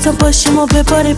تو باشیم و بباره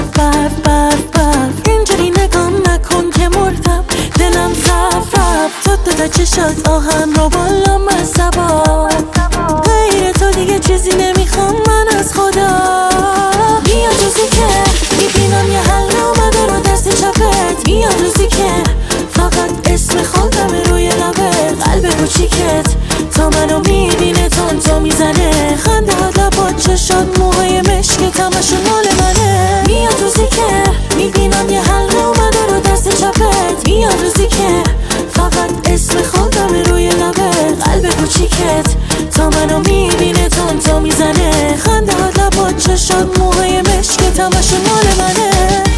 برف اینجوری نگام نکن که مردم دلم رفت تو تا چشات آهن رو بالا مصبا غیر تو دیگه چیزی نمیخوام من از خدا میاد روزی که میبینم یه حل اومده رو دست چپت میاد روزی که فقط اسم خودم روی لبت قلب کوچیکت تا منو میبینه تون میزنه خنده ها لبات چشات موهای مشکت همشون مال منه میاد روزی که میبینم یه حل اومده رو دست چپت میاد روزی که فقط اسم خودم روی لبت قلب کوچیکت تا منو میبینه تون میزنه خنده ها لبات چشات موهای مشکت همشون مال منه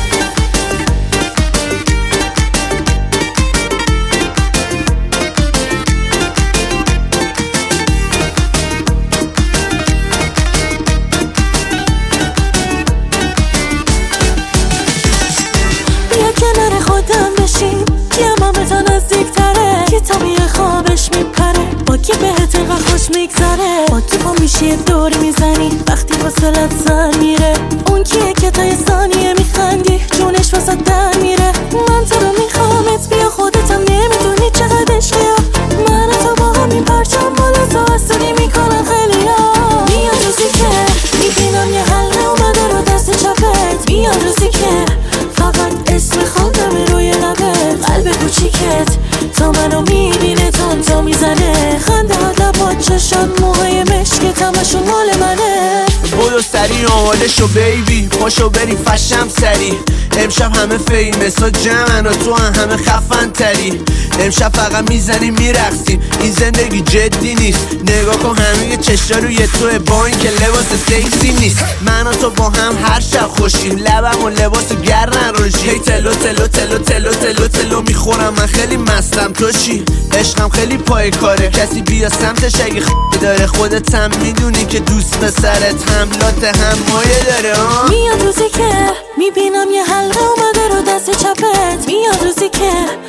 کنار خودم بشیم یه تا نزدیکتره که تا میه خوابش میپره با کی بهت اینقدر خوش میگذره با کی پا میشی یه دور میزنی وقتی واسلت سر میره اون کیه که تا یه ثانیه میخندی جونش واسه در میره من تو رو میخوامت بیا خودتم نمیدونی چقدر عشقیا من تو با همین پرچم بالا تو حسونی میکنن خیلیا میاد روزی که میبینم یه حل اومده رو دست چپت میاد روزی که فقط اسم خودم روی لبت قلب کوچیکت تا منو میبینه تون میزنه خنده ها لبات چشات موهای مشکت همشون مال منه بودو سری آماده شو بیبی پاشو بریم فشم سری امشب همه فیمس ها جمعن و تو همه خفن تری امشب فقط میزنیم میرقصیم این زندگی جدی نیست نگاه کن همه چشا روی توه با این که لباس سکسی نیست من و تو با هم هر شب خوشیم لبم و لباس گرن روشی هی تلو تلو تلو تلو تلو تلو میخورم من خیلی مستم تو چی عشقم خیلی پای کاره کسی بیا سمتش اگه داره خودت هم میدونی که دوست پسرت حملات هم مایه داره میاد روزی که میبینم یه حلقه اومده رو دست چپت میاد روزی که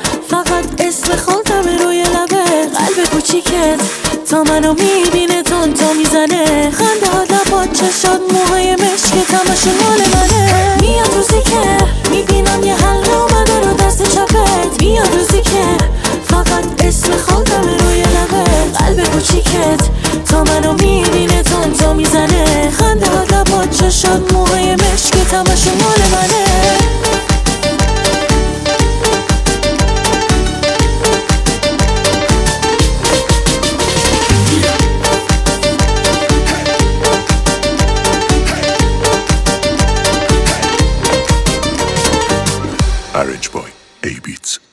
فقط اسم خودم روی لبت قلب کوچیکت تا منو میبینه تون میزنه خنده ها لبات چشات موهای مشکت همشون مال منه میاد روزی که میبینم یه حلقه اومده رو دست چپت میاد روزی که فقط اسم خودم روی لبت قلب کوچیکت تا منو میبینه تون میزنه خنده ها لبات چشات موهای مشکت همشون مال منه Orange Boy, A-Beats.